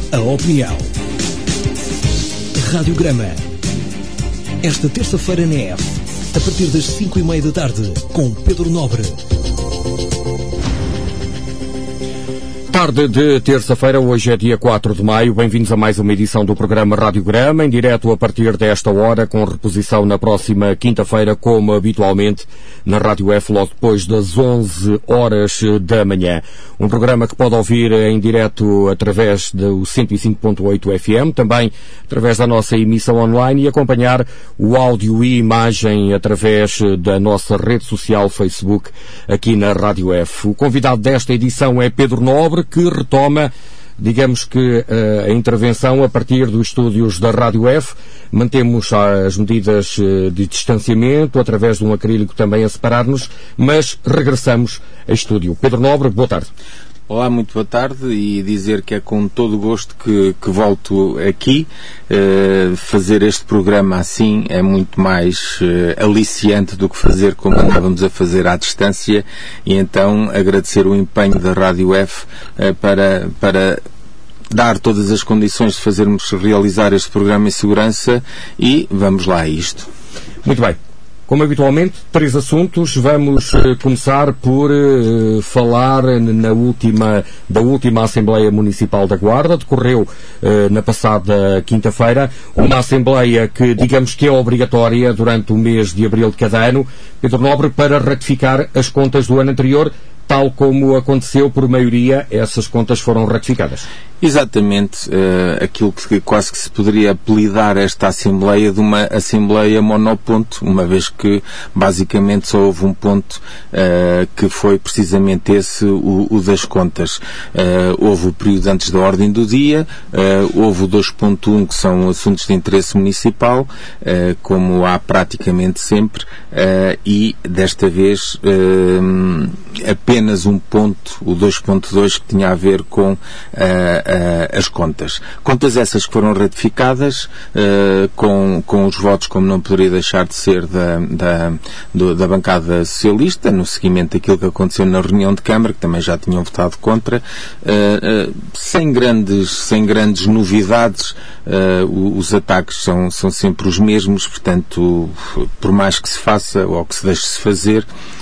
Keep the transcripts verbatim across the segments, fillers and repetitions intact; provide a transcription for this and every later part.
a opinião. Radiograma. Esta terça-feira na F, a partir das cinco e meia da tarde, com Pedro Nobre. Tarde de terça-feira, hoje é dia quatro de maio. Bem-vindos a mais uma edição do programa Radiograma, em direto a partir desta hora, com reposição na próxima quinta-feira, como habitualmente, na Rádio F, logo depois das onze horas da manhã. Um programa que pode ouvir em direto através do cento e cinco ponto oito F M, também através da nossa emissão online e acompanhar o áudio e imagem através da nossa rede social Facebook, aqui na Rádio F. O convidado desta edição é Pedro Nobre, que retoma, digamos que, uh, a intervenção a partir dos estúdios da Rádio F. Mantemos as medidas uh, de distanciamento, através de um acrílico também a separar-nos, mas regressamos a estúdio. Pedro Nobre, boa tarde. Olá, muito boa tarde, e dizer que é com todo o gosto que, que volto aqui. Uh, fazer este programa assim é muito mais uh, aliciante do que fazer como andávamos a fazer à distância, e então agradecer o empenho da Rádio F uh, para, para dar todas as condições de fazermos realizar este programa em segurança, e vamos lá a isto. Muito bem. Como habitualmente, três assuntos. Vamos uh, começar por uh, falar na última, da última Assembleia Municipal da Guarda. Decorreu uh, na passada quinta-feira uma Assembleia que, digamos que é obrigatória durante o mês de abril de cada ano, Pedro Nobre, para ratificar as contas do ano anterior. Tal como aconteceu por maioria, essas contas foram ratificadas. Exatamente, uh, aquilo que quase que se poderia apelidar esta Assembleia de uma Assembleia monoponto, uma vez que basicamente só houve um ponto uh, que foi precisamente esse, o, o das contas. Uh, houve o período antes da ordem do dia, uh, houve o dois ponto um, que são assuntos de interesse municipal, uh, como há praticamente sempre, uh, e desta vez uh, apenas um ponto, o dois ponto dois, que tinha a ver com uh, Uh, as contas. Contas essas que foram ratificadas uh, com, com os votos, como não poderia deixar de ser, da, da, do, da bancada socialista, no seguimento daquilo que aconteceu na reunião de Câmara, que também já tinham votado contra, uh, uh, sem grandes, sem grandes novidades. Uh, os ataques são, são sempre os mesmos, portanto, por mais que se faça ou que se deixe-se fazer,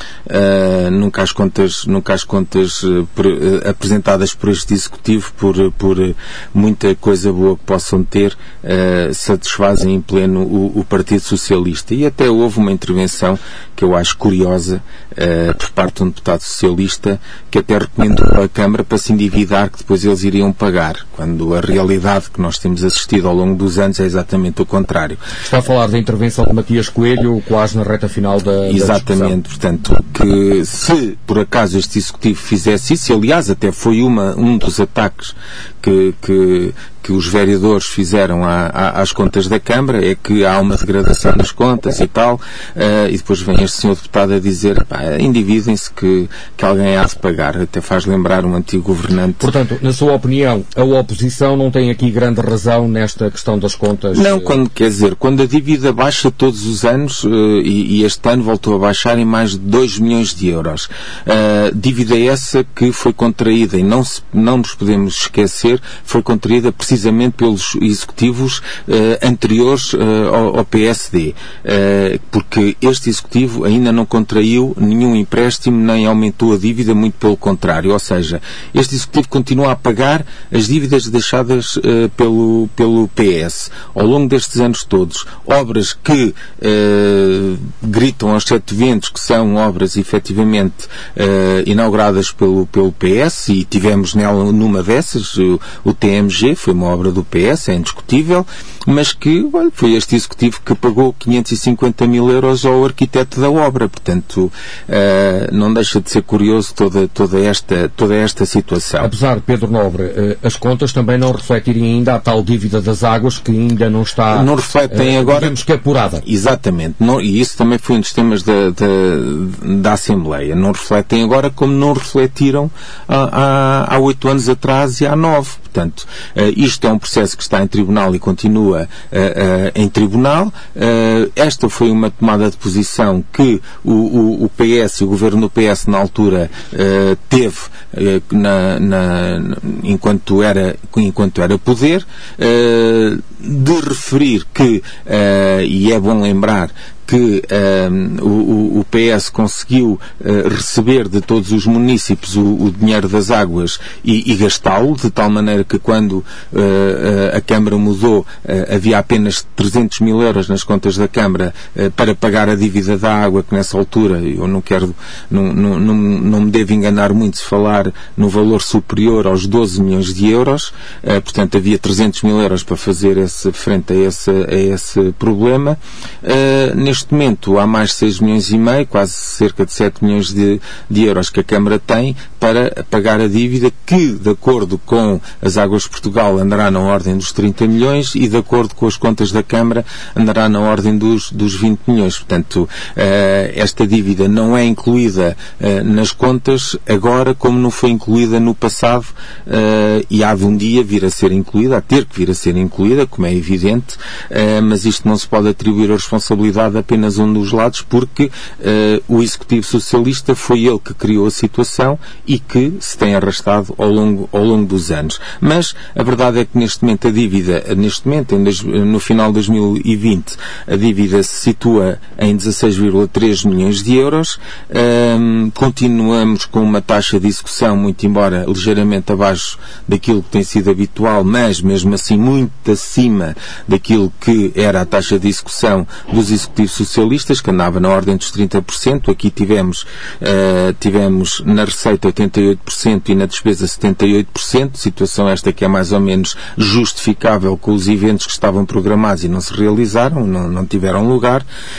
Uh, nunca as contas, nunca as contas uh, por, uh, apresentadas por este Executivo, por, por uh, muita coisa boa que possam ter, uh, satisfazem em pleno o, o Partido Socialista. E até houve uma intervenção que eu acho curiosa uh, por parte de um deputado socialista, que até recomendou à Câmara para se endividar, que depois eles iriam pagar, quando a realidade que nós temos assistido ao longo dos anos é exatamente o contrário. Está a falar da intervenção de Matias Coelho, quase na reta final da, exatamente, da portanto, que se por acaso este Executivo fizesse isso, aliás até foi uma, um dos ataques que, que, que os vereadores fizeram à, à, às contas da Câmara, é que há uma degradação das contas e tal, uh, e depois vem este senhor deputado a dizer, pá, endividem-se que, que alguém há de pagar. Até faz lembrar um antigo governante. Portanto, na sua opinião, a oposição não tem aqui grande razão nesta questão das contas? Não, quando, quer dizer, quando a dívida baixa todos os anos, uh, e, e este ano voltou a baixar em mais de dois milhões de euros. Uh, dívida essa que foi contraída, e não, se, não nos podemos esquecer, foi contraída precisamente pelos executivos uh, anteriores uh, ao, ao P S D, uh, porque este executivo ainda não contraiu nenhum empréstimo nem aumentou a dívida, muito pelo contrário, ou seja, este executivo continua a pagar as dívidas deixadas uh, pelo, pelo P S ao longo destes anos todos. Obras que uh, gritam aos sete ventos que são obras efetivamente uh, inauguradas pelo, pelo P S, e tivemos nela numa dessas, o, o T M G, foi uma obra do P S, é indiscutível, mas que, olha, foi este Executivo que pagou quinhentos e cinquenta mil euros ao arquiteto da obra. Portanto, uh, não deixa de ser curioso toda, toda, esta, toda esta situação. Apesar, Pedro Nobre, uh, as contas também não refletirem ainda a tal dívida das águas, que ainda não está, não refletem uh, agora, digamos que apurada. Exatamente. Não, e isso também foi um dos temas da, da, da Assembleia. Não refletem agora como não refletiram há, há, há oito anos atrás e há nove. Portanto, uh, isto é um processo que está em tribunal e continua uh, uh, em tribunal. Uh, esta foi uma tomada de posição que o, o, o P S, o governo do P S na altura uh, teve uh, na, na, enquanto, era, enquanto era poder, uh, de referir que, uh, e é bom lembrar, que um, o, o P S conseguiu uh, receber de todos os municípios o, o dinheiro das águas e, e gastá-lo, de tal maneira que quando uh, uh, a Câmara mudou uh, havia apenas trezentos mil euros nas contas da Câmara uh, para pagar a dívida da água, que nessa altura, eu não quero, não, não, não, não me devo enganar muito se falar no valor superior aos doze milhões de euros, uh, portanto havia trezentos mil euros para fazer esse, frente a esse, a esse problema. Uh, Neste momento há mais de seis milhões e meio, quase cerca de sete milhões de, de euros que a Câmara tem para pagar a dívida, que, de acordo com as Águas de Portugal, andará na ordem dos trinta milhões e, de acordo com as contas da Câmara, andará na ordem dos, dos vinte milhões. Portanto, uh, esta dívida não é incluída uh, nas contas agora, como não foi incluída no passado, uh, e há de um dia vir a ser incluída, a ter que vir a ser incluída, como é evidente, uh, mas isto não se pode atribuir a responsabilidade apenas um dos lados, porque uh, o Executivo Socialista foi ele que criou a situação e que se tem arrastado ao longo, ao longo dos anos. Mas a verdade é que neste momento a dívida, neste momento, no final de dois mil e vinte, a dívida se situa em dezasseis vírgula três milhões de euros. Um, continuamos com uma taxa de execução, muito embora ligeiramente abaixo daquilo que tem sido habitual, mas mesmo assim muito acima daquilo que era a taxa de execução dos executivos socialistas, que andava na ordem dos trinta por cento. Aqui tivemos, uh, tivemos na receita oitenta e oito por cento e na despesa setenta e oito por cento, situação esta que é mais ou menos justificável com os eventos que estavam programados e não se realizaram, não, não tiveram lugar.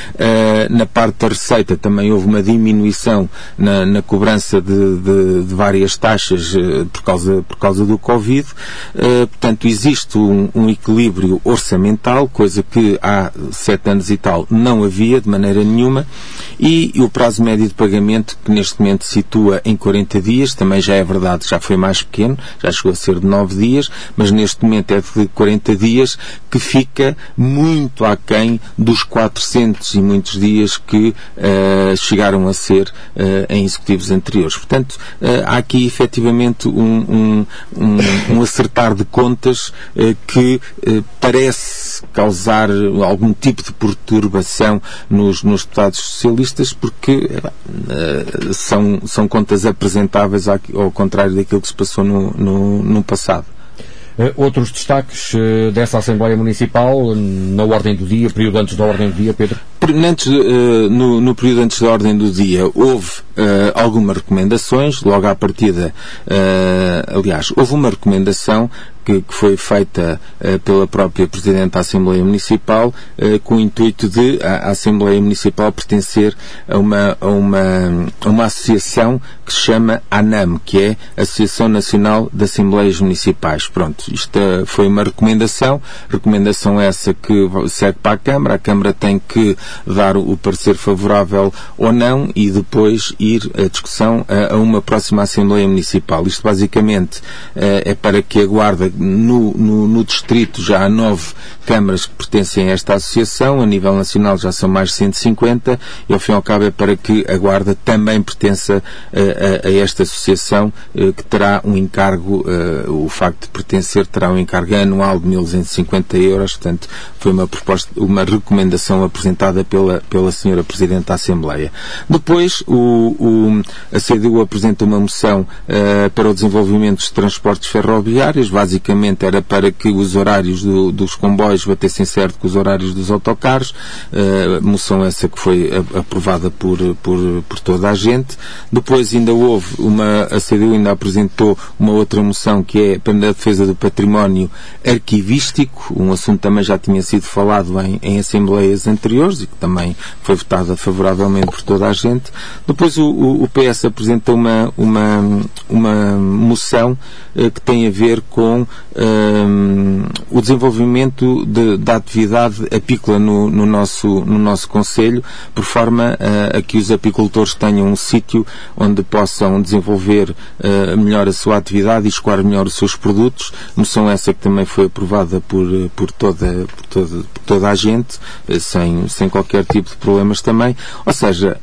Uh, na parte da receita também houve uma diminuição na, na cobrança de, de, de várias taxas uh, por causa, por causa do Covid. Uh, portanto, existe um, um equilíbrio orçamental, coisa que há sete anos e tal não havia de maneira nenhuma, e, e o prazo médio de pagamento, que neste momento se situa em quarenta dias, também já é verdade, já foi mais pequeno, já chegou a ser de nove dias, mas neste momento é de quarenta dias, que fica muito aquém dos quatrocentos e muitos dias que uh, chegaram a ser uh, em executivos anteriores. Portanto, uh, há aqui efetivamente um, um, um, um acertar de contas uh, que uh, parece causar algum tipo de perturbação nos, nos deputados socialistas, porque uh, são, são contas apresentáveis ao, ao contrário daquilo que se passou no, no, no passado. Uh, outros destaques uh, dessa Assembleia Municipal, na ordem do dia, período antes da ordem do dia, Pedro? Antes, uh, no, no período antes da ordem do dia, houve uh, algumas recomendações, logo à partida, uh, aliás, houve uma recomendação que, que foi feita uh, pela própria Presidente da Assembleia Municipal, uh, com o intuito de a, a Assembleia Municipal pertencer a uma, a, uma, a uma associação que se chama ANAM, que é Associação Nacional de Assembleias Municipais. Pronto, isto uh, foi uma recomendação, recomendação essa que segue para a Câmara, a Câmara tem que dar o parecer favorável ou não e depois ir a discussão a, a uma próxima Assembleia Municipal. Isto basicamente uh, é para que a Guarda, no, no, no distrito já há nove câmaras que pertencem a esta associação, a nível nacional já são mais de cento e cinquenta, e ao fim e ao cabo é para que a Guarda também pertença a, a, a esta associação, uh, que terá um encargo, uh, o facto de pertencer terá um encargo anual de mil duzentos e cinquenta euros, portanto foi uma proposta, uma recomendação apresentada pela, pela senhora Presidente da Assembleia. Depois o, o, a C D U apresenta uma moção uh, para o desenvolvimento dos transportes ferroviários, basicamente era para que os horários do, dos comboios batessem certo com os horários dos autocarros, uh, moção essa que foi a, aprovada por, por, por toda a gente. Depois ainda houve uma, a C D U ainda apresentou uma outra moção que é para a defesa do património arquivístico, um assunto também já tinha sido falado em, em assembleias anteriores e que também foi votada favoravelmente por toda a gente. Depois o, o, o P S apresenta uma, uma, uma moção uh, que tem a ver com um, o desenvolvimento de, da atividade apícola no, no nosso, no nosso concelho, por forma uh, a que os apicultores tenham um sítio onde possam desenvolver uh, melhor a sua atividade e escoar melhor os seus produtos, moção essa que também foi aprovada por, por, toda, por, toda, por toda a gente, uh, sem, sem qualquer tipo de problemas também. Ou seja,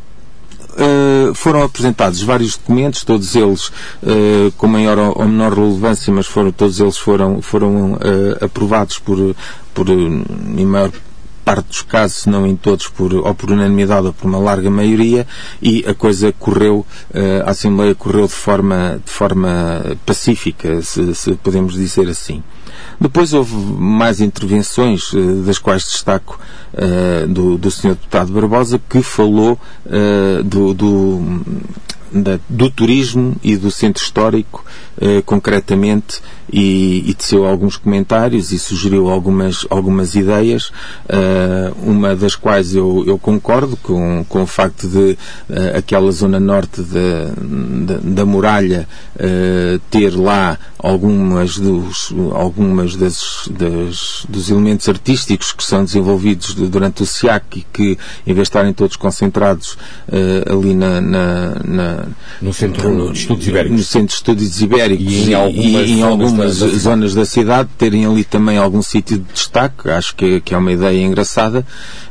Uh, foram apresentados vários documentos, todos eles uh, com maior ou menor relevância, mas foram, todos eles foram, foram uh, aprovados por, por, em maior parte dos casos, se não em todos, por, ou por unanimidade ou por uma larga maioria, e a coisa correu, uh, a Assembleia correu de forma, de forma pacífica, se, se podemos dizer assim. Depois houve mais intervenções, das quais destaco uh, do, do senhor Deputado Barbosa, que falou uh, do, do, da, do turismo e do centro histórico, uh, concretamente, e, e teceu alguns comentários e sugeriu algumas, algumas ideias, uh, uma das quais eu, eu concordo, com, com o facto de uh, aquela zona norte da, da, da muralha uh, ter lá algumas dos, algumas das, das, dos elementos artísticos que são desenvolvidos de, durante o S I A C e que, em vez de estarem todos concentrados uh, ali na, na, na no Centro de Estudos Ibéricos, no Centro de Estudos Ibéricos e em algumas, e, em algumas zonas, da zonas da cidade, terem ali também algum sítio de destaque. Acho que, que é uma ideia engraçada,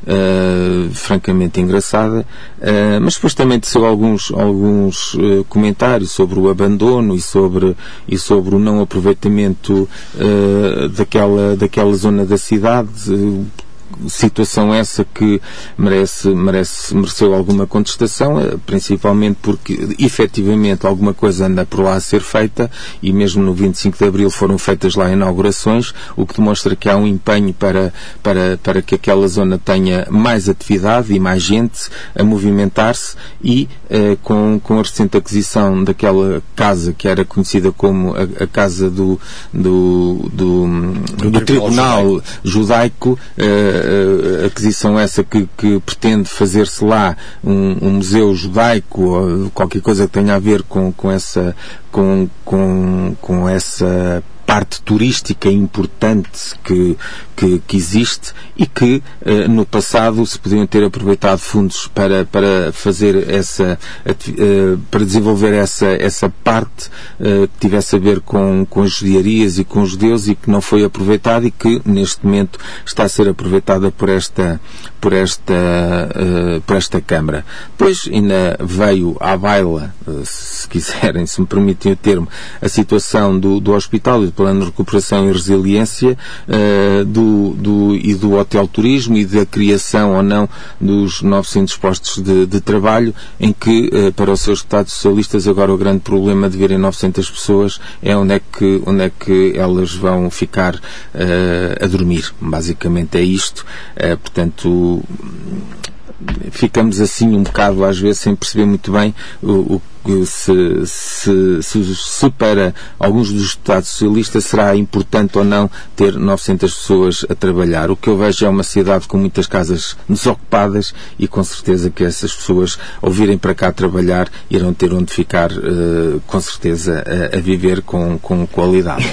uh, francamente engraçada, uh, mas depois também teceu alguns, alguns uh, comentários sobre o abandono e sobre, e sobre o não aproveitamento uh, daquela, daquela zona da cidade, uh, situação essa que merece, merece, mereceu alguma contestação, principalmente porque efetivamente alguma coisa anda por lá a ser feita, e mesmo no vinte e cinco de Abril foram feitas lá inaugurações, o que demonstra que há um empenho para, para, para que aquela zona tenha mais atividade e mais gente a movimentar-se, e eh, com, com a recente aquisição daquela casa que era conhecida como a, a casa do, do, do, do, do Tribunal Judaico, eh, a aquisição essa que, que pretende fazer-se lá um, um museu judaico, ou qualquer coisa que tenha a ver com, com essa com, com, com essa parte turística importante que, que, que existe, e que eh, no passado se podiam ter aproveitado fundos para, para fazer essa, eh, para desenvolver essa, essa parte eh, que tivesse a ver com, com as judiarias e com os judeus, e que não foi aproveitada, e que neste momento está a ser aproveitada por esta, por esta, uh, por esta Câmara. Depois ainda veio à baila, uh, se quiserem, se me permitem o termo, a situação do, do hospital e do plano de recuperação e resiliência, uh, do, do, e do hotel turismo, e da criação ou não dos novecentos postos de, de trabalho, em que, uh, para os seus deputados socialistas, agora o grande problema de verem novecentas pessoas é onde é que, onde é que elas vão ficar uh, a dormir. Basicamente é isto. Uh, portanto, ficamos assim um bocado às vezes sem perceber muito bem o, o se, se, se, se para alguns dos deputados socialistas será importante ou não ter novecentas pessoas a trabalhar. O que eu vejo é uma cidade com muitas casas desocupadas, e com certeza que essas pessoas, ao virem para cá trabalhar, irão ter onde ficar, uh, com certeza, a, a viver com, com qualidade.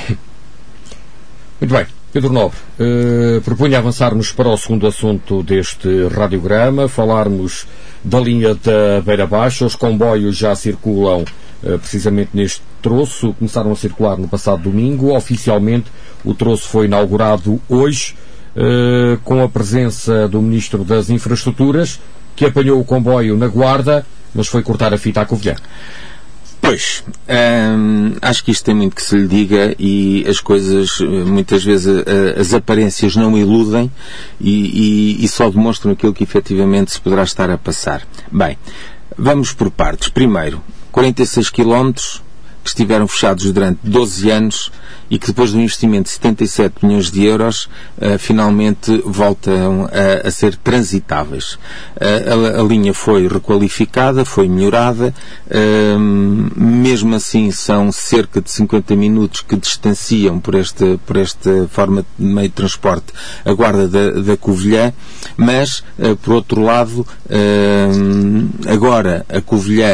Muito bem. Pedro Nobre, uh, propunha avançarmos para o segundo assunto deste radiograma, falarmos da linha da Beira Baixa. Os comboios já circulam uh, precisamente neste troço, começaram a circular no passado domingo. Oficialmente o troço foi inaugurado hoje, uh, com a presença do Ministro das Infraestruturas, que apanhou o comboio na Guarda, mas foi cortar a fita à Covilhã. Pois, hum, acho que isto tem muito que se lhe diga, e as coisas, muitas vezes, as aparências não iludem, e, e, e só demonstram aquilo que efetivamente se poderá estar a passar. Bem, vamos por partes. Primeiro, quarenta e seis quilómetros que estiveram fechados durante doze anos, e que depois do investimento de setenta e sete milhões de euros uh, finalmente voltam a, a ser transitáveis. Uh, a, a linha foi requalificada, foi melhorada, uh, mesmo assim são cerca de cinquenta minutos que distanciam por esta, por esta forma de meio de transporte a Guarda da, da Covilhã, mas uh, por outro lado, uh, agora a Covilhã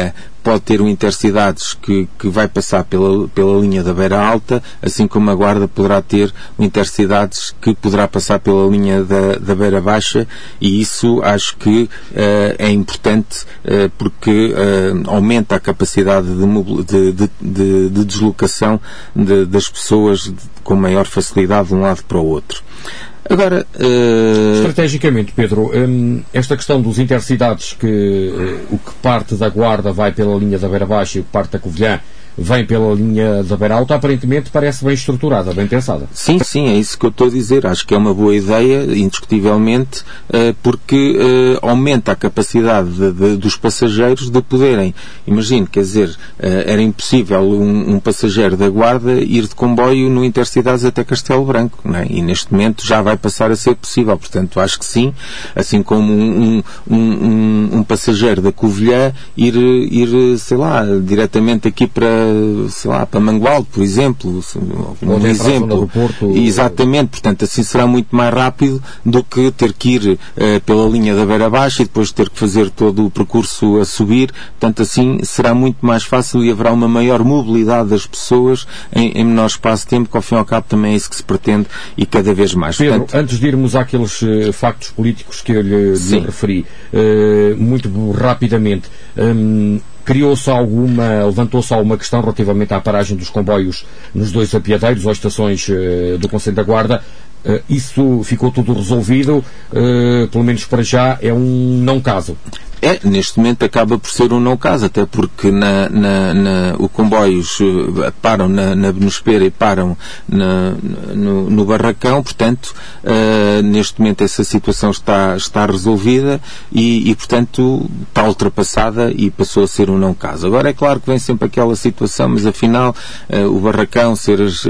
pode ter o Intercidades que, que vai passar pela, pela linha da Beira Alta, assim como a Guarda poderá ter o Intercidades que poderá passar pela linha da, da Beira Baixa, e isso acho que uh, é importante uh, porque uh, aumenta a capacidade de, de, de, de, de deslocação de, das pessoas de, com maior facilidade de um lado para o outro. Agora, uh... estrategicamente, Pedro, um, esta questão dos intercidades, que uh, o que parte da Guarda vai pela linha da Beira Baixa e o que parte da Covilhã vem pela linha da Beira Alta, aparentemente parece bem estruturada, bem pensada. Sim, sim, é isso que eu estou a dizer. Acho que é uma boa ideia, indiscutivelmente, porque aumenta a capacidade de, de, dos passageiros de poderem. Imagino, quer dizer, era impossível um, um passageiro da Guarda ir de comboio no Intercidades até Castelo Branco, não é? E neste momento já vai passar a ser possível. Portanto, acho que sim, assim como um, um, um, um passageiro da Covilhã ir, ir, sei lá, diretamente aqui para sei lá, para Mangualde, por exemplo, um exemplo. Porto, exatamente, portanto, assim será muito mais rápido do que ter que ir uh, pela linha da Beira Baixa e depois ter que fazer todo o percurso a subir. Portanto, assim será muito mais fácil e haverá uma maior mobilidade das pessoas em, em menor espaço de tempo, que ao fim e ao cabo também é isso que se pretende e cada vez mais. Pedro, portanto, antes de irmos àqueles uh, factos políticos que eu lhe, lhe referi, uh, muito rapidamente, um, criou-se alguma, levantou-se alguma questão relativamente à paragem dos comboios nos dois apiadeiros ou estações uh, do Conselho da Guarda. Uh, isso ficou tudo resolvido, uh, pelo menos para já é um não caso. É, neste momento acaba por ser um não caso, até porque na, na, na, o comboios uh, param na, na Benespera e param na, no, no Barracão, portanto, uh, neste momento essa situação está, está resolvida e, e, portanto, está ultrapassada e passou a ser um não caso. Agora é claro que vem sempre aquela situação, mas afinal uh, o Barracão ser as, uh,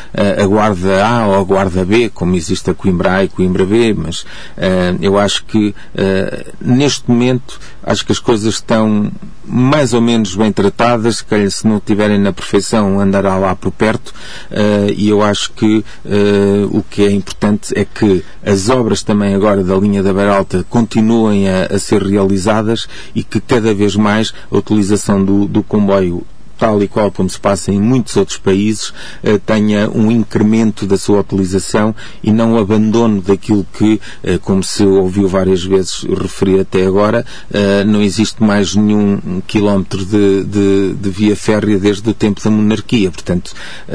a Guarda A ou a Guarda B, como existe a Coimbra A e Coimbra B, mas uh, eu acho que uh, neste momento acho que as coisas estão mais ou menos bem tratadas, que se não estiverem na perfeição andará lá por perto, uh, e eu acho que uh, o que é importante é que as obras também agora da linha da Beira Alta continuem a, a ser realizadas e que cada vez mais a utilização do, do comboio, tal e qual como se passa em muitos outros países, eh, tenha um incremento da sua utilização e não o abandono daquilo que, eh, como se ouviu várias vezes referir até agora, eh, não existe mais nenhum quilómetro de, de, de via férrea desde o tempo da monarquia. Portanto,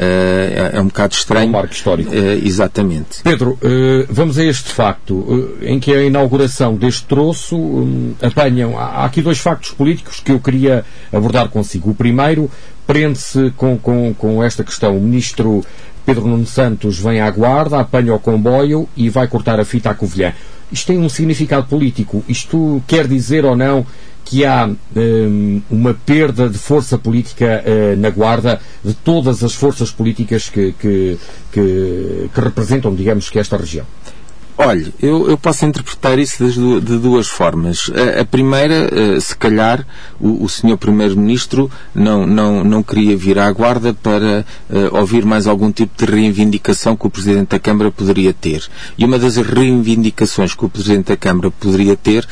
eh, é, é um bocado estranho. É um marco histórico. Eh, exatamente. Pedro, eh, vamos a este facto, eh, em que a inauguração deste troço eh, apanham... Há aqui dois factos políticos que eu queria abordar consigo. O primeiro prende-se com, com, com esta questão. O ministro Pedro Nuno Santos vem à Guarda, apanha o comboio e vai cortar a fita à Covilhã. Isto tem um significado político. Isto quer dizer ou não que há um, uma perda de força política uh, na Guarda, de todas as forças políticas que, que, que, que representam, digamos, que esta região? Olha, eu, eu posso interpretar isso de, de duas formas. A, a primeira, se calhar, o, o senhor Primeiro-Ministro não, não, não queria vir à Guarda para uh, ouvir mais algum tipo de reivindicação que o Presidente da Câmara poderia ter. E uma das reivindicações que o Presidente da Câmara poderia ter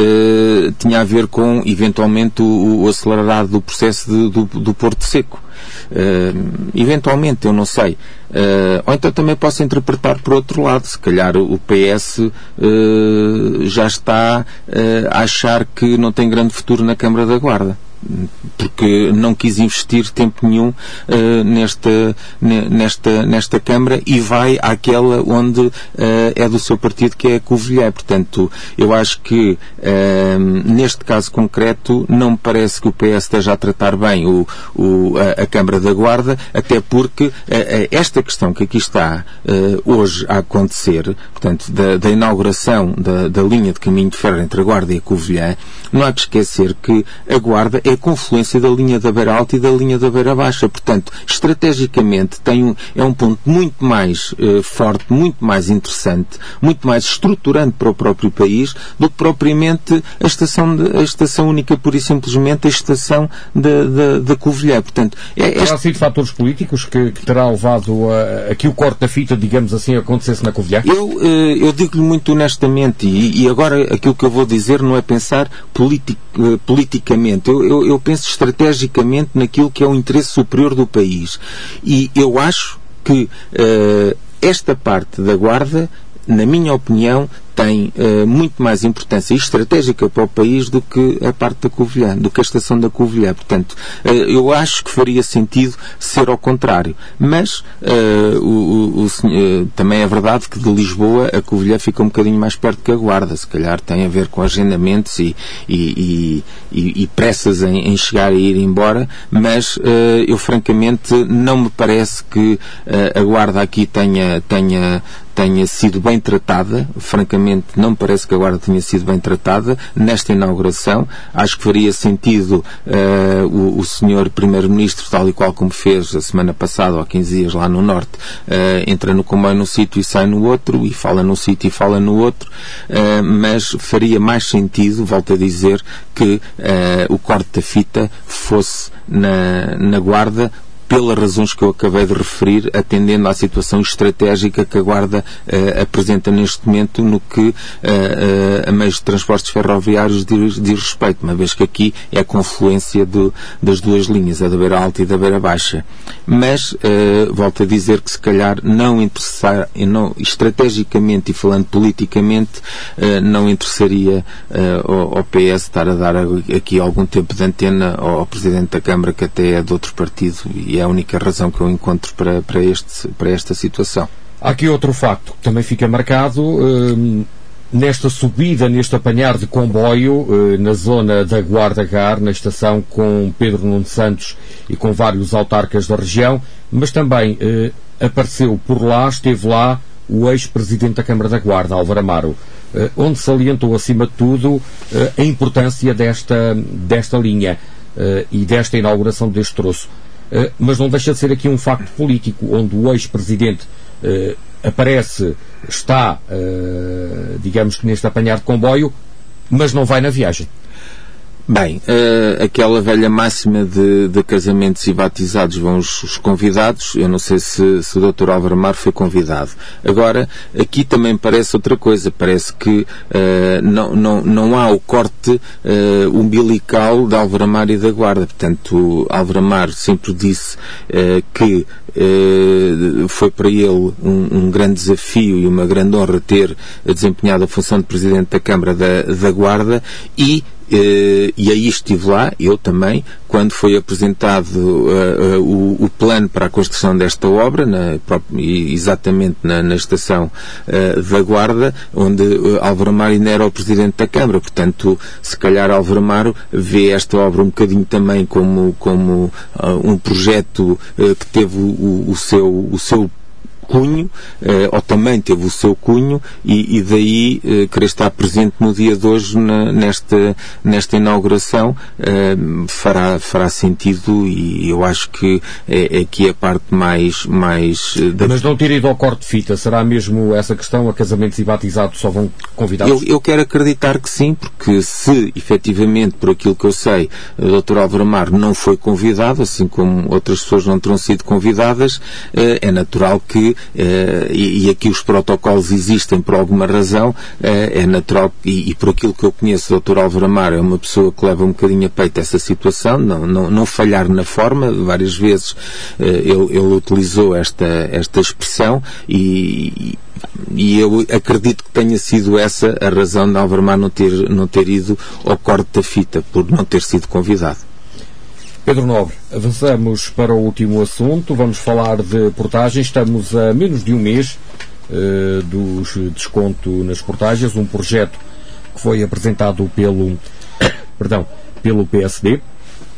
uh, tinha a ver com, eventualmente, o, o acelerado do processo de, do, do Porto Seco. Uh, eventualmente, eu não sei. Uh, ou então também posso interpretar por outro lado. Se calhar o P S uh, já está uh, a achar que não tem grande futuro na Câmara da Guarda, porque não quis investir tempo nenhum uh, nesta, nesta, nesta Câmara e vai àquela onde uh, é do seu partido, que é a Covilhã. Portanto, eu acho que uh, neste caso concreto não me parece que o P S esteja a tratar bem o, o, a, a Câmara da Guarda, até porque uh, esta questão que aqui está uh, hoje a acontecer, portanto, da, da inauguração da, da linha de caminho de ferro entre a Guarda e a Covilhã, não há que esquecer que a Guarda é a confluência da linha da Beira Alta e da linha da Beira Baixa. Portanto, estrategicamente tem um, é um ponto muito mais uh, forte, muito mais interessante, muito mais estruturante para o próprio país do que propriamente a estação, de, a estação única, pura e simplesmente a estação da Covilhã. Portanto, é, terá este... sido fatores políticos que, que terá levado a, a que o corte da fita, digamos assim, acontecesse na Covilhã? Eu, uh, eu digo-lhe muito honestamente, e, e agora aquilo que eu vou dizer não é pensar politic, uh, politicamente. Eu, eu eu penso estrategicamente naquilo que é o interesse superior do país. E eu acho que uh, esta parte da Guarda, na minha opinião, tem uh, muito mais importância estratégica para o país do que a parte da Covilhã, do que a estação da Covilhã. Portanto, uh, eu acho que faria sentido ser ao contrário. Mas uh, o, o, o, uh, também é verdade que de Lisboa a Covilhã fica um bocadinho mais perto que a Guarda. Se calhar tem a ver com agendamentos e, e, e, e, e pressas em, em chegar e ir embora, mas uh, eu francamente não me parece que uh, a Guarda aqui tenha, tenha, tenha sido bem tratada. Francamente, não me parece que a Guarda tenha sido bem tratada nesta inauguração. Acho que faria sentido uh, o, o senhor Primeiro-Ministro, tal e qual como fez a semana passada, ou há quinze dias, lá no Norte, uh, entra no comboio num sítio e sai no outro, e fala num sítio e fala no outro, uh, mas faria mais sentido, volto a dizer, que uh, o corte da fita fosse na, na Guarda, pelas razões que eu acabei de referir, atendendo à situação estratégica que a Guarda uh, apresenta neste momento no que uh, uh, a meios de transportes ferroviários diz, diz respeito, uma vez que aqui é a confluência do, das duas linhas, a da Beira Alta e da Beira Baixa. Mas, uh, volto a dizer que se calhar não interessar, não, estrategicamente e falando politicamente, uh, não interessaria uh, ao, ao P S estar a dar aqui algum tempo de antena ao, ao Presidente da Câmara, que até é de outro partido, e é a única razão que eu encontro para, para, este, para esta situação. Há aqui outro facto que também fica marcado, hum, nesta subida, neste apanhar de comboio, hum, na zona da Guarda-Gar, na estação com Pedro Nuno Santos e com vários autarcas da região, mas também hum, apareceu por lá, esteve lá, o ex-presidente da Câmara da Guarda, Álvaro Amaro, hum, onde salientou, acima de tudo, hum, a importância desta, desta linha hum, e desta inauguração deste troço. Uh, mas não deixa de ser aqui um facto político, onde o ex-presidente uh, aparece, está, uh, digamos que neste apanhar de comboio, mas não vai na viagem. Bem, uh, aquela velha máxima de, de casamentos e batizados vão os, os convidados. Eu não sei se, se o doutor Álvaro Amaro foi convidado. Agora, aqui também parece outra coisa. Parece que uh, não, não, não há o corte uh, umbilical de Álvaro Amaro e da Guarda. Portanto, Álvaro Amaro sempre disse uh, que uh, foi para ele um, um grande desafio e uma grande honra ter desempenhado a função de Presidente da Câmara da, da Guarda, e Uh, e aí estive lá, eu também, quando foi apresentado uh, uh, o, o plano para a construção desta obra, na, exatamente na, na estação uh, da Guarda, onde uh, Álvaro Amaro ainda era o Presidente da Câmara. Portanto, se calhar Álvaro Amaro vê esta obra um bocadinho também como, como uh, um projeto uh, que teve o, o seu, o seu cunho, eh, ou também teve o seu cunho, e, e daí eh, querer estar presente no dia de hoje na, nesta, nesta inauguração eh, fará, fará sentido, e eu acho que é, é aqui a parte mais... mais da... Mas não ter ido ao corte de fita, será mesmo essa questão, a casamentos e batizados só vão convidados? Eu, eu quero acreditar que sim, porque se efetivamente, por aquilo que eu sei, o doutor Álvaro Amaro não foi convidado, assim como outras pessoas não terão sido convidadas, eh, é natural que Uh, e, e aqui os protocolos existem por alguma razão, uh, é natural, e, e por aquilo que eu conheço, o doutor Álvaro Amaro é uma pessoa que leva um bocadinho a peito essa situação, não, não, não falhar na forma. Várias vezes uh, ele, ele utilizou esta, esta expressão, e, e eu acredito que tenha sido essa a razão de Álvaro Amaro não ter, não ter ido ao corte da fita, por não ter sido convidado. Pedro Nobre, avançamos para o último assunto. Vamos falar de portagens. Estamos a menos de um mês uh, do desconto nas portagens, um projeto que foi apresentado pelo, perdão, pelo P S D,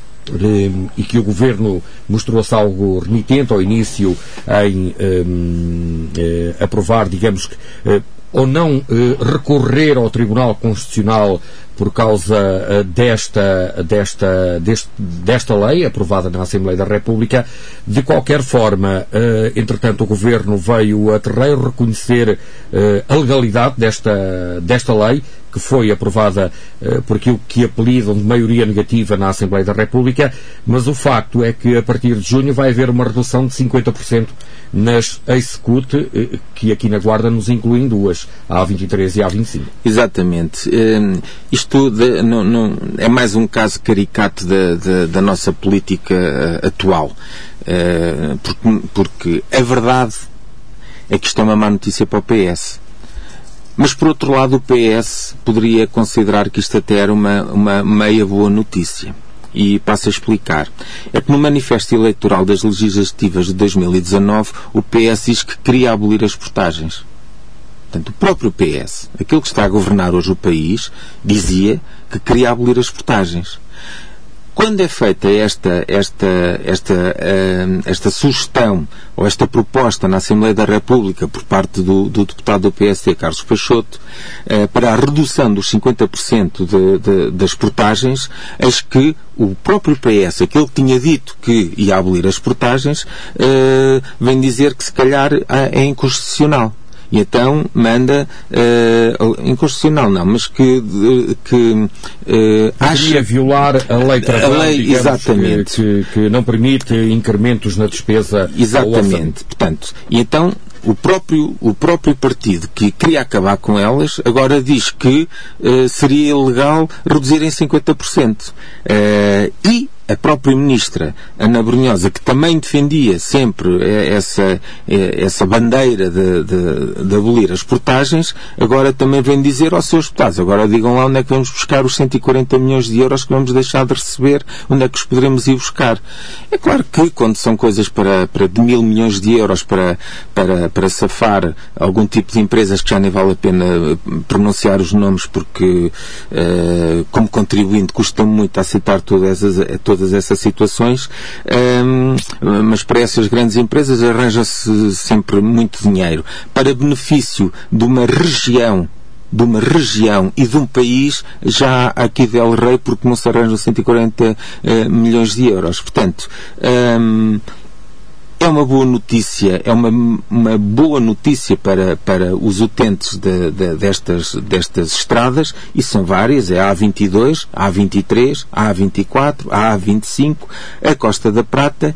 um, e que o Governo mostrou-se algo remitente ao início em um, uh, aprovar, digamos que, uh, ou não uh, recorrer ao Tribunal Constitucional por causa uh, desta, desta, deste, desta lei aprovada na Assembleia da República. De qualquer forma, uh, entretanto, o Governo veio a terreiro reconhecer uh, a legalidade desta, desta lei, que foi aprovada uh, por aquilo que apelidam de maioria negativa na Assembleia da República, mas o facto é que a partir de junho vai haver uma redução de cinquenta por cento nas execute, uh, que aqui na Guarda nos incluem duas, a A vinte e três e a A vinte e cinco. Exatamente. Um, isto isto de, não, não, é mais um caso caricato da, da, da nossa política uh, atual. Uh, porque, porque a verdade é que isto é uma má notícia para o P S. Mas, por outro lado, o P S poderia considerar que isto até era uma, uma meia boa notícia. E passo a explicar. É que no manifesto eleitoral das legislativas de dois mil e dezanove, o P S diz que queria abolir as portagens. Portanto, o próprio P S, aquele que está a governar hoje o país, dizia que queria abolir as portagens. Quando é feita esta, esta, esta, uh, esta sugestão ou esta proposta na Assembleia da República por parte do, do deputado do P S D, Carlos Peixoto, uh, para a redução dos cinquenta por cento de, de, das portagens, eis que o próprio P S, aquele que tinha dito que ia abolir as portagens, uh, vem dizer que se calhar é inconstitucional. E então manda, uh, inconstitucional não, mas que, que uh, acha... violar a lei travão, a lei, digamos, exatamente. Que, que, que não permite incrementos na despesa. Exatamente. Portanto, e então o próprio, o próprio partido que queria acabar com elas, agora diz que uh, seria ilegal reduzir em cinquenta por cento. Uh, e a própria ministra Ana Brunhosa, que também defendia sempre essa, essa bandeira de, de, de abolir as portagens, agora também vem dizer aos seus deputados, agora digam lá onde é que vamos buscar os cento e quarenta milhões de euros que vamos deixar de receber, onde é que os poderemos ir buscar. É claro que quando são coisas para, para de mil milhões de euros para, para, para safar algum tipo de empresas que já nem vale a pena pronunciar os nomes porque uh, como contribuinte custa muito a aceitar todas essas, todas todas essas situações, um, mas para essas grandes empresas arranja-se sempre muito dinheiro para benefício de uma região de uma região e de um país já aqui del rei, porque não se arranjam cento e quarenta uh, milhões de euros. Portanto, um, é uma boa notícia, é uma, uma boa notícia para, para os utentes de, de, destas, destas estradas, e são várias, é a A vinte e dois, a A vinte e três, a A vinte e quatro, a A vinte e cinco, a Costa da Prata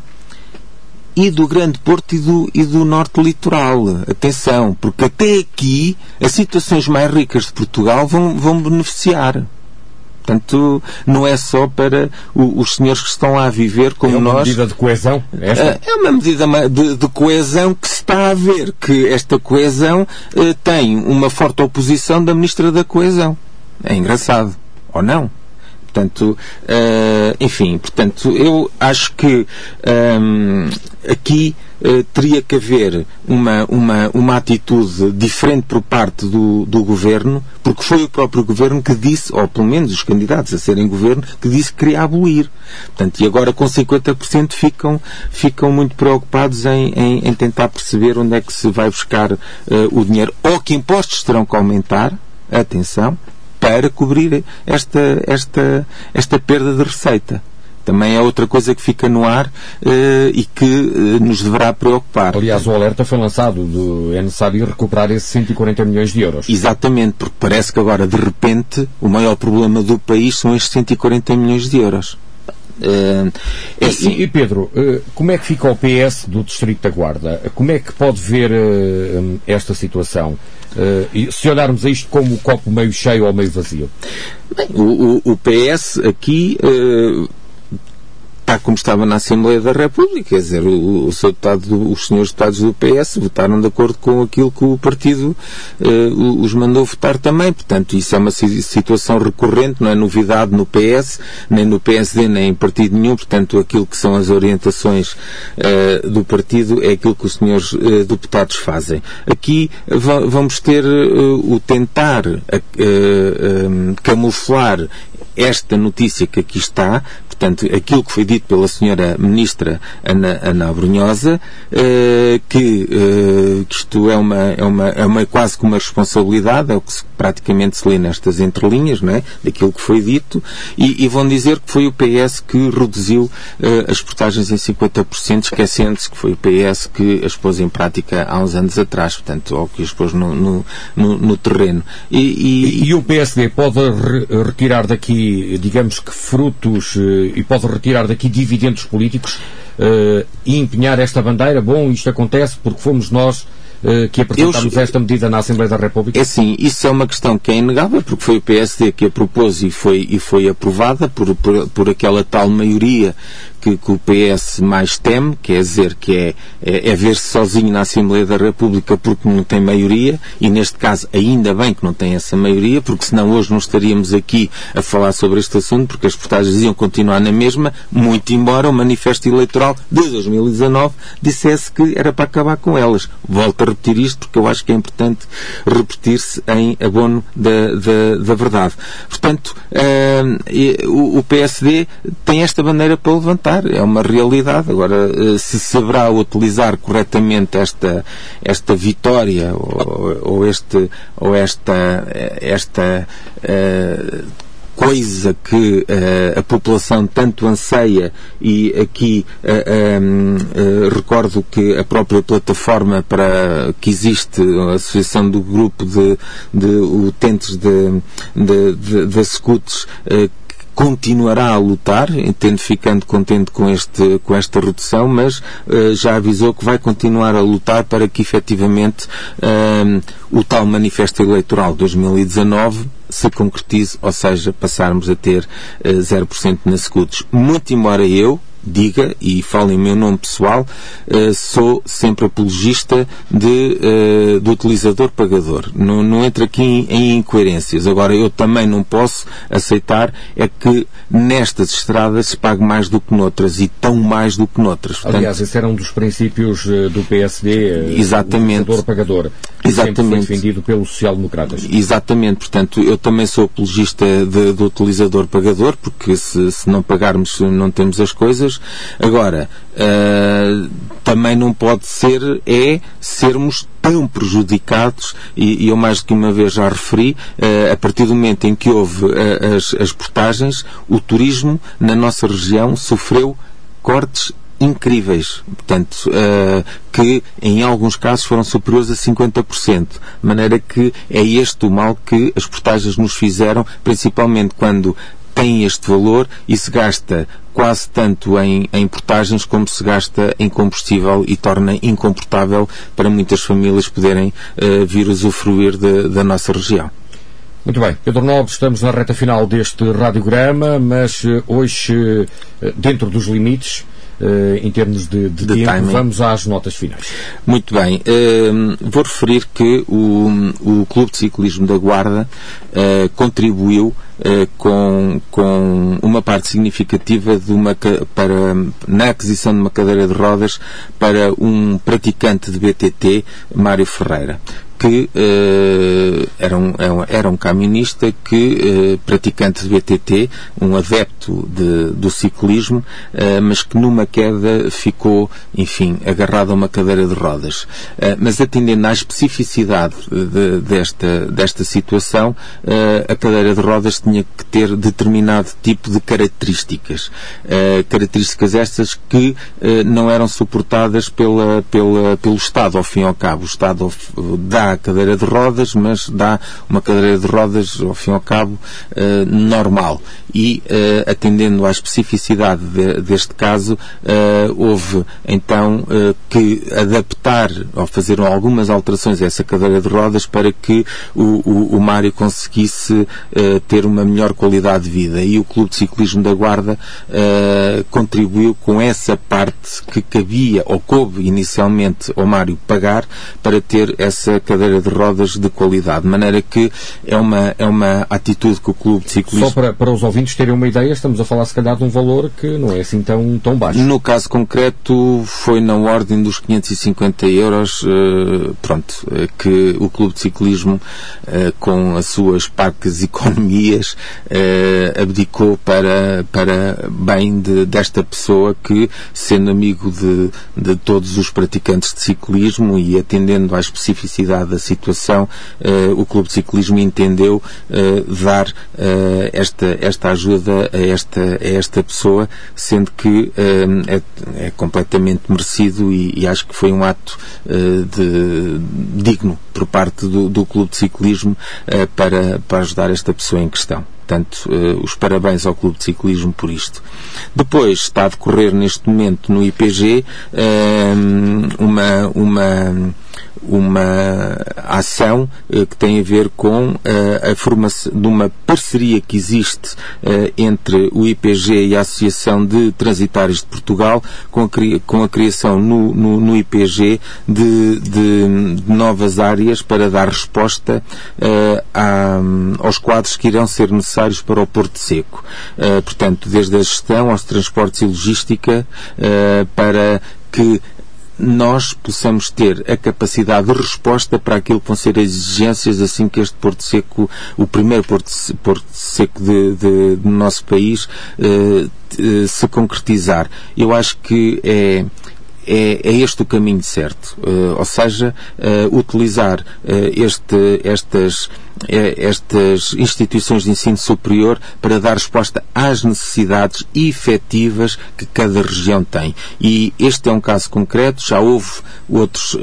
e do Grande Porto e do, e do Norte Litoral. Atenção, porque até aqui as situações mais ricas de Portugal vão, vão beneficiar. Portanto, não é só para o, os senhores que estão lá a viver como nós. É uma nós, medida de coesão? Esta? É uma medida de, de coesão que se está a ver que esta coesão eh, tem uma forte oposição da Ministra da Coesão. É engraçado. Ou não? Portanto, uh, enfim, portanto, eu acho que um, aqui uh, teria que haver uma, uma, uma atitude diferente por parte do, do Governo, porque foi o próprio Governo que disse, ou pelo menos os candidatos a serem Governo, que disse que queria abolir. Portanto, e agora com cinquenta por cento ficam, ficam muito preocupados em, em, em tentar perceber onde é que se vai buscar uh, o dinheiro, ou que impostos terão que aumentar, atenção, para cobrir esta, esta, esta perda de receita. Também é outra coisa que fica no ar uh, e que uh, nos deverá preocupar. Aliás, o alerta foi lançado, do, é necessário recuperar esses cento e quarenta milhões de euros. Exatamente, porque parece que agora, de repente, o maior problema do país são estes cento e quarenta milhões de euros. Uh, é assim. e, e Pedro, uh, como é que fica o P S do Distrito da Guarda? Como é que pode ver uh, esta situação? Uh, e se olharmos a isto como o copo meio cheio ou meio vazio? Bem, o, o, o P S aqui uh, está como estava na Assembleia da República, quer dizer, o, o seu deputado, os senhores deputados do P S votaram de acordo com aquilo que o partido uh, os mandou votar também. Portanto, isso é uma situação recorrente, não é novidade no P S, nem no P S D, nem em partido nenhum. Portanto, aquilo que são as orientações uh, do partido é aquilo que os senhores uh, deputados fazem. Aqui va- vamos ter uh, o tentar uh, uh, camuflar esta notícia que aqui está, portanto, aquilo que foi dito pela senhora Ministra Ana, Ana Brunhosa, eh, que, eh, que isto é uma, é, uma, é uma quase que uma responsabilidade, é o que se, praticamente se lê nestas entrelinhas, não é? Daquilo que foi dito, e, e vão dizer que foi o P S que reduziu eh, as portagens em cinquenta por cento, esquecendo-se que foi o P S que as pôs em prática há uns anos atrás, portanto, ou que as pôs no, no, no, no terreno. E, e, e o P S D pode re- retirar daqui, digamos que frutos, e pode retirar daqui dividendos políticos uh, e empenhar esta bandeira? Bom, isto acontece porque fomos nós uh, que apresentámos esta medida na Assembleia da República? É sim, isso é uma questão que é inegável, porque foi o P S D que a propôs e foi, e foi aprovada por, por, por aquela tal maioria que, que o P S mais teme, quer dizer, que é, é, é ver-se sozinho na Assembleia da República porque não tem maioria, e neste caso ainda bem que não tem essa maioria, porque senão hoje não estaríamos aqui a falar sobre este assunto, porque as portagens iam continuar na mesma, muito embora o manifesto eleitoral de dois mil e dezanove dissesse que era para acabar com elas. Volto a repetir isto porque eu acho que é importante repetir-se em abono da, da, da verdade. Portanto, uh, o, o P S D tem esta bandeira para levantar, é uma realidade. Agora, uh, se saberá utilizar corretamente esta, esta vitória ou, ou, este, ou esta, esta uh, coisa que uh, a população tanto anseia, e aqui uh, um, uh, recordo que a própria plataforma para que existe, a Associação do Grupo de, de Utentes de, de, de, de Scouts, uh, continuará a lutar, entendo, ficando contente com, este, com esta redução, mas uh, já avisou que vai continuar a lutar para que efetivamente uh, o tal manifesto eleitoral de dois mil e dezanove se concretize, ou seja, passarmos a ter uh, zero por cento nas Scouts. Muito embora eu diga, e falo em meu nome pessoal, uh, sou sempre apologista de, uh, do utilizador-pagador. Não, não entro aqui em, em incoerências. Agora, eu também não posso aceitar é que nestas estradas se pague mais do que noutras, e tão mais do que noutras. Portanto, aliás, esse era um dos princípios uh, do P S D, uh, exatamente, o utilizador-pagador, que exatamente, sempre foi defendido pelos social-democratas. Exatamente. Portanto, eu também sou apologista de, do utilizador-pagador, porque se, se não pagarmos não temos as coisas. Agora, uh, também não pode ser é sermos tão prejudicados, e, e eu mais do que uma vez já referi, uh, a partir do momento em que houve uh, as, as portagens, o turismo na nossa região sofreu cortes incríveis, portanto, uh, que em alguns casos foram superiores a cinquenta por cento, de maneira que é este o mal que as portagens nos fizeram, principalmente quando tem este valor e se gasta quase tanto em, em portagens como se gasta em combustível, e torna incomportável para muitas famílias poderem uh, vir usufruir de, da nossa região. Muito bem, Pedro Nobre, estamos na reta final deste radiograma, mas uh, hoje, uh, dentro dos limites, Uh, em termos de, de, de tempo, timing, vamos às notas finais. Muito bem. Uh, vou referir que o, o Clube de Ciclismo da Guarda uh, contribuiu uh, com, com uma parte significativa de uma, para, na aquisição de uma cadeira de rodas para um praticante de B T T, Mário Ferreira, que uh, era, um, era um camionista que, uh, praticante de B T T, um adepto de, do ciclismo, uh, mas que numa queda ficou, enfim, agarrado a uma cadeira de rodas. Uh, mas atendendo à especificidade de, desta, desta situação, uh, a cadeira de rodas tinha que ter determinado tipo de características. Uh, características estas que uh, não eram suportadas pela, pela, pelo Estado, ao fim e ao cabo. O Estado dá a cadeira de rodas, mas dá uma cadeira de rodas, ao fim e ao cabo, uh, normal. E, uh, atendendo à especificidade de, deste caso, uh, houve, então, uh, que adaptar, ou fazer algumas alterações a essa cadeira de rodas para que o, o, o Mário conseguisse uh, ter uma melhor qualidade de vida. E o Clube de Ciclismo da Guarda uh, contribuiu com essa parte que cabia, ou coube inicialmente ao Mário pagar, para ter essa cadeira de rodas de qualidade, de maneira que é uma, é uma atitude que o Clube de Ciclismo... Só para, para os ouvintes terem uma ideia, estamos a falar se calhar de um valor que não é assim tão, tão baixo. No caso concreto foi na ordem dos quinhentos e cinquenta euros, uh, pronto, uh, que o Clube de Ciclismo, uh, com as suas parcas economias, uh, abdicou para, para bem de, desta pessoa que, sendo amigo de, de todos os praticantes de ciclismo e atendendo à especificidade da situação, uh, o Clube de Ciclismo entendeu uh, dar uh, esta, esta ajuda a esta, a esta pessoa, sendo que uh, é, é completamente merecido, e, e acho que foi um ato uh, de, digno por parte do, do Clube de Ciclismo uh, para, para ajudar esta pessoa em questão. Portanto, uh, os parabéns ao Clube de Ciclismo por isto. Depois está a decorrer neste momento no I P G uh, uma, uma uma ação uh, que tem a ver com uh, a formação de uma parceria que existe uh, entre o I P G e a Associação de Transitários de Portugal, com a, com a criação no, no, no I P G de, de, de novas áreas para dar resposta uh, a, aos quadros que irão ser necessários para o Porto Seco. Uh, portanto, desde a gestão aos transportes e logística, uh, para que nós possamos ter a capacidade de resposta para aquilo que vão ser as exigências assim que este Porto Seco, o primeiro Porto, Porto Seco de, de, do nosso país, uh, se concretizar. Eu acho que é É, é este o caminho certo, uh, ou seja, uh, utilizar uh, este, estas, uh, estas instituições de ensino superior para dar resposta às necessidades efetivas que cada região tem. E este é um caso concreto, já houve outros uh,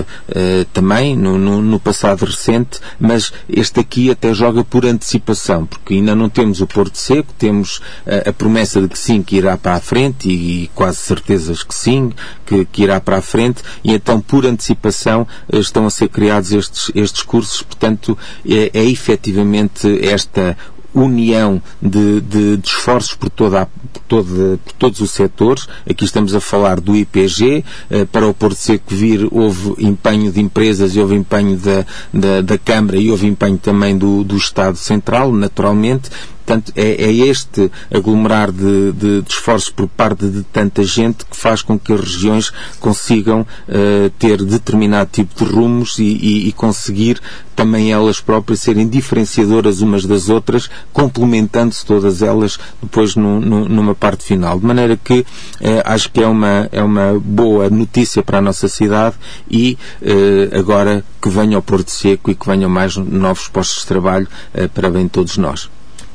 uh, também no, no, no passado recente, mas este aqui até joga por antecipação, porque ainda não temos o Porto Seco, temos uh, a promessa de que sim, que irá para a frente, e, e quase certezas que sim, que Que, que irá para a frente, e então por antecipação estão a ser criados estes, estes cursos. Portanto, é, é efetivamente esta união de, de, de esforços por, toda a, por, todo, por todos os setores. Aqui estamos a falar do I P G, eh, para o Porto Seco vir houve empenho de empresas e houve empenho da, da, da Câmara e houve empenho também do, do Estado Central, naturalmente. Portanto, é, é este aglomerar de, de, de esforços por parte de tanta gente que faz com que as regiões consigam uh, ter determinado tipo de rumos e, e, e conseguir também elas próprias serem diferenciadoras umas das outras, complementando-se todas elas depois no, no, numa parte final. De maneira que uh, acho que é uma, é uma boa notícia para a nossa cidade, e uh, agora que venha ao Porto Seco e que venham mais novos postos de trabalho uh, para bem de todos nós.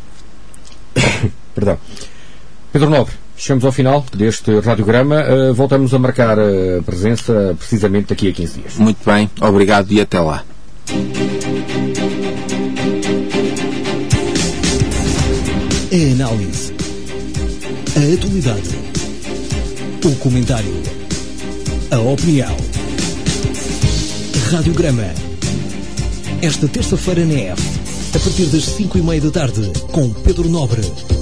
Perdão. Pedro Nobre, chegamos ao final deste radiograma. Uh, voltamos a marcar a presença precisamente daqui a quinze dias. Muito bem, obrigado e até lá. A análise, a atualidade, o comentário, a opinião. Radiograma. Esta terça-feira na F, a partir das cinco e meia da tarde, com Pedro Nobre.